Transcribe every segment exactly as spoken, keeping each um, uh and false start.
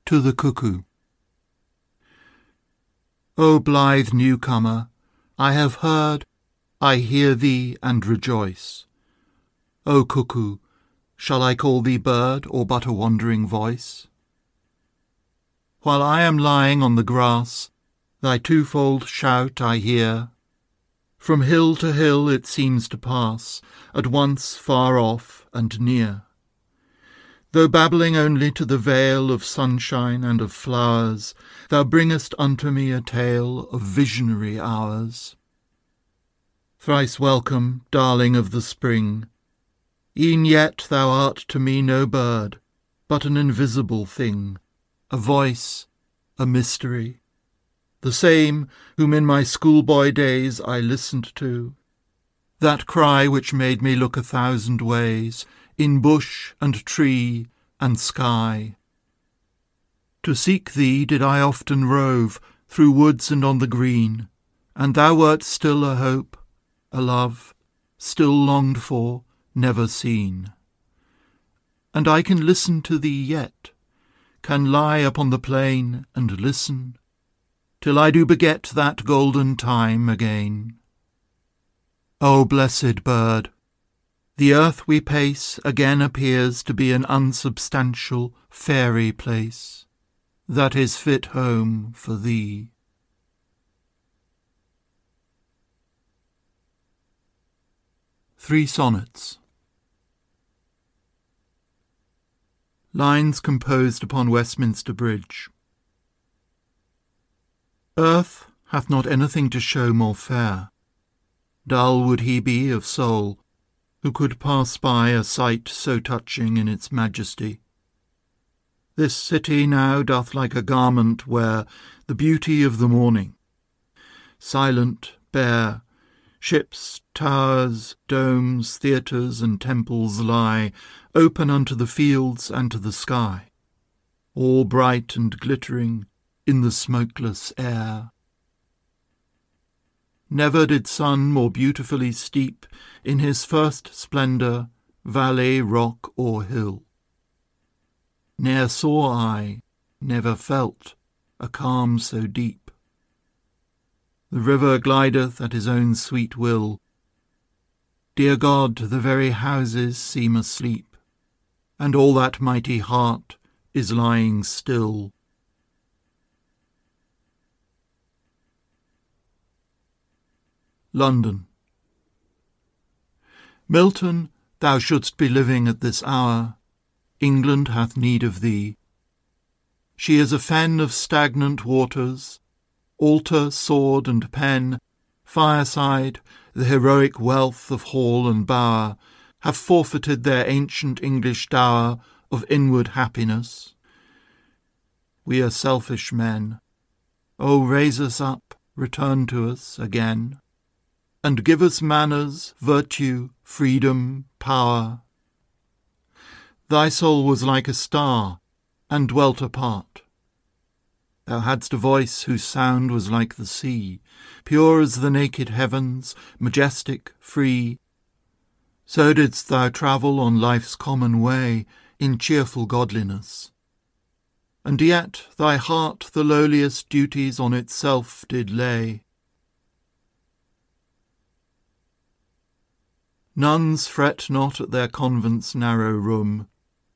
To the Cuckoo. O blithe newcomer, I have heard, I hear thee and rejoice. O cuckoo, shall I call thee bird or but a wandering voice? While I am lying on the grass, thy twofold shout I hear. From hill to hill it seems to pass, at once far off and near. Though babbling only to the vale of sunshine and of flowers, thou bringest unto me a tale of visionary hours. Thrice welcome, darling of the spring, e'en yet thou art to me no bird, but an invisible thing, a voice, a mystery, the same whom in my schoolboy days I listened to, that cry which made me look a thousand ways, in bush and tree and sky. To seek thee did I often rove, through woods and on the green, and thou wert still a hope, a love, still longed for, never seen. And I can listen to thee yet, can lie upon the plain and listen, till I do beget that golden time again. O blessed bird! The earth we pace again appears to be an unsubstantial, fairy place, that is fit home for thee. Three Sonnets. Lines composed upon Westminster Bridge. Earth hath not anything to show more fair. Dull would he be of soul, who could pass by a sight so touching in its majesty. This city now doth like a garment wear the beauty of the morning. Silent, bare, ships, towers, domes, theatres, and temples lie open unto the fields and to the sky, all bright and glittering in the smokeless air. Never did sun more beautifully steep in his first splendour valley, rock, or hill. Ne'er saw I, never felt, a calm so deep. The river glideth at his own sweet will. Dear God, the very houses seem asleep, and all that mighty heart is lying still. London. Milton, thou shouldst be living at this hour. England hath need of thee. She is a fen of stagnant waters. Altar, sword, and pen, fireside, the heroic wealth of hall and bower, have forfeited their ancient English dower of inward happiness. We are selfish men. O raise us up, return to us again, and give us manners, virtue, freedom, power. Thy soul was like a star, and dwelt apart. Thou hadst a voice whose sound was like the sea, pure as the naked heavens, majestic, free. So didst thou travel on life's common way, in cheerful godliness. And yet thy heart the lowliest duties on itself did lay. Nuns fret not at their convent's narrow room.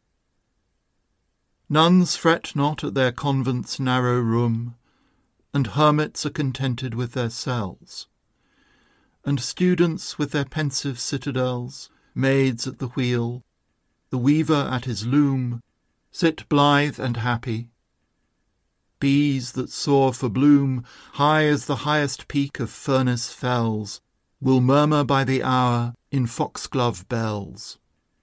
Nuns fret not at their convent's narrow room, and hermits are contented with their cells. And students with their pensive citadels, maids at the wheel, the weaver at his loom, sit blithe and happy. Bees that soar for bloom, high as the highest peak of Furness fells, will murmur by the hour in foxglove bells.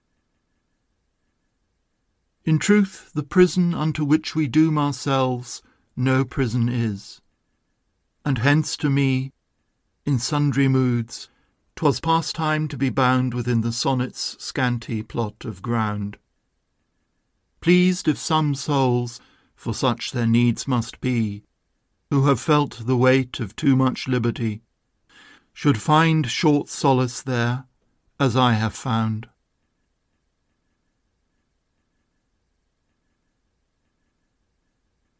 In truth, the prison unto which we doom ourselves no prison is, and hence to me, in sundry moods, 'twas pastime to be bound within the sonnet's scanty plot of ground. Pleased if some souls, for such their needs must be, who have felt the weight of too much liberty, should find short solace there, as I have found.